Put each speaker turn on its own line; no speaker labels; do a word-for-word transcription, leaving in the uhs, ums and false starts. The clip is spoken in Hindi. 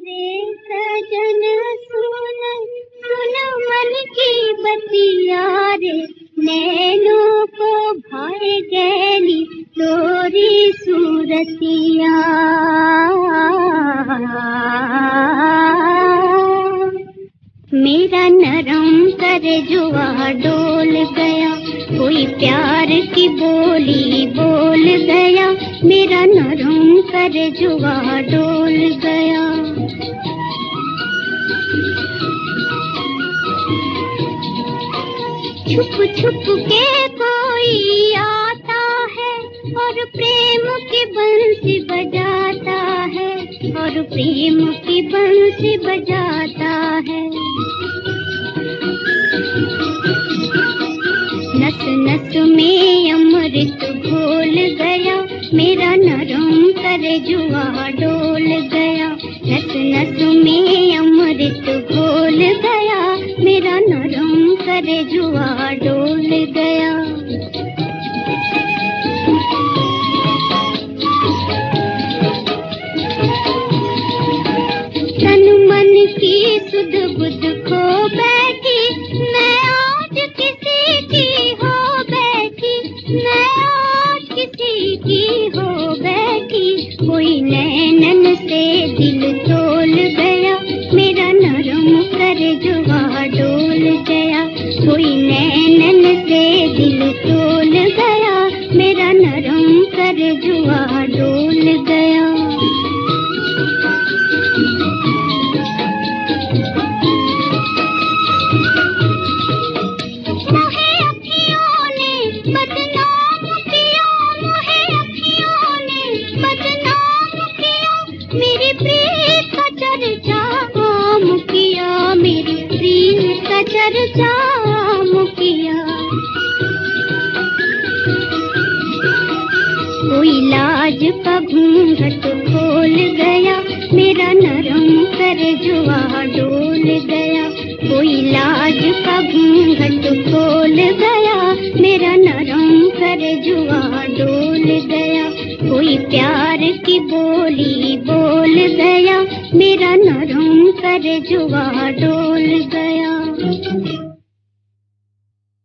रे सजन सुन सुन मन की बतिया रे, नैनों को भाए गैली तोरी सूरतिया। मेरा नरम करे जुआ डोल गया, कोई प्यार की बोली बोल गया। मेरा नरम करे जुआ डोल गया। छुप छुप के कोई आता है और प्रेम की बंसी बजाता है, और प्रेम की बंसी बजाता है। नस नस में अमृत घोल गया, मेरा नरम करे जुआ डोल गया। नस नस में अमृत घोल गया, मेरा नरम करे जुआ डोल गया। तन मन की सुध बुध खो बैठी, मैं आज किसी की हो बैठी, मैं आज किसी की हो बैठी। कोई नैनन से दिल तोल गया, मेरा नरम करे जुआ डोल गया। कोई नैनन से दिल तोल गया, मेरा नरम करे जुआ डोल गया। मोहे अखियों ने बदनाम किया, मोहे अखियों ने बदनाम किया। मेरी प्रीत का चर्चा आम किया, मेरी प्रीत का चर्चा आम किया। कोई लाज का घूंघट खोल गया, मेरा नरम करे जुआ डोल गया। कोई लाज का घूंघट खोल गया, मेरा नरम करे जुआ डोल गया। कोई प्यार की बोली बोल गया, मेरा नरम करे जुआ डोल गया।